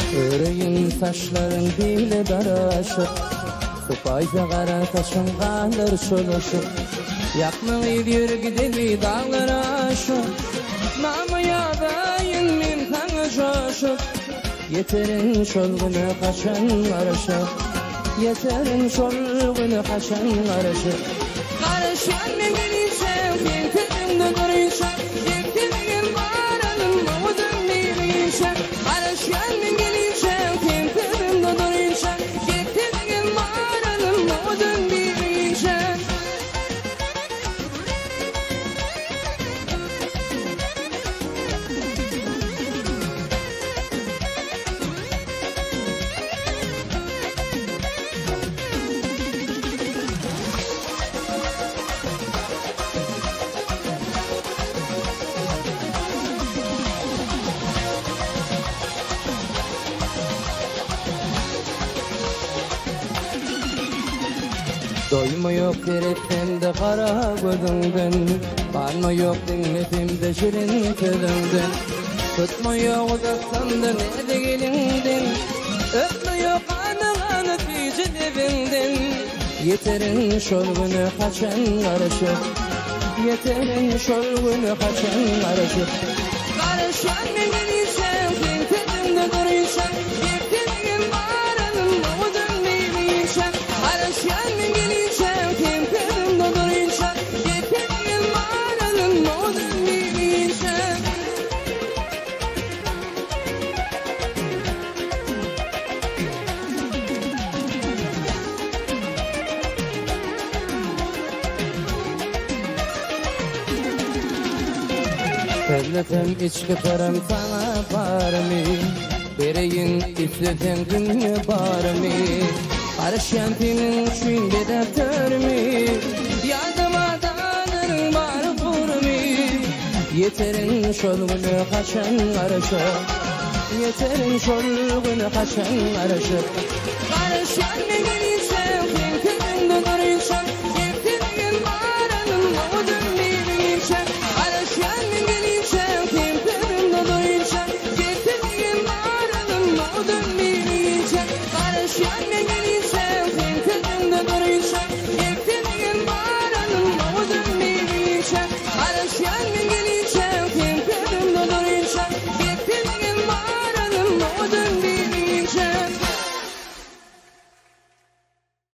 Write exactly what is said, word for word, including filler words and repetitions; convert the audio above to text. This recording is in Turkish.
Öreğin saçların bile daraşık, Sıpayda kara taşın kalır çoluşup, Yakma gidiyor gideli dağlara aşık, Namaya dayın min kanı coşup, Yeterin şolgunu kaçan arışık, Yeterin şolgunu kaçan arışık. Karışan ne gelişem, Yekterimde duruşam, Yekterimin varalım, Mavudun bilişem. Karışan ne gelişem, Yekterimde duruşam, Yekterimin varalım, Mavudun bilişem. Doyma yok derefimde kara gözünden, Barma yok dinletimde şirin tülünden, Tutma yok uzatsan da nerede gelinden, Öpme yok anılanı tüycü devinden. Yeterin şolgunu kaçan karışık, Yeterin şolgunu kaçan karışık. Karışan ne gelişem, Yekterimde duruşam, Yekterimin varalım, Mavudun bilişem. Karışan ne gelişem, Yekterimde duruşam, Yekterimin varalım, Mavudun bilişem. Devletim içki param sana var mı? Bereyin ifleten dünya var mı? Karışan senin için bir defter mi? Yardıma danırın var vur mu? Yeterin şolgunu kaçan karışık, Yeterin şolgunu kaçan karışık. Karışan ne gelişem, Yekterimde duruşam,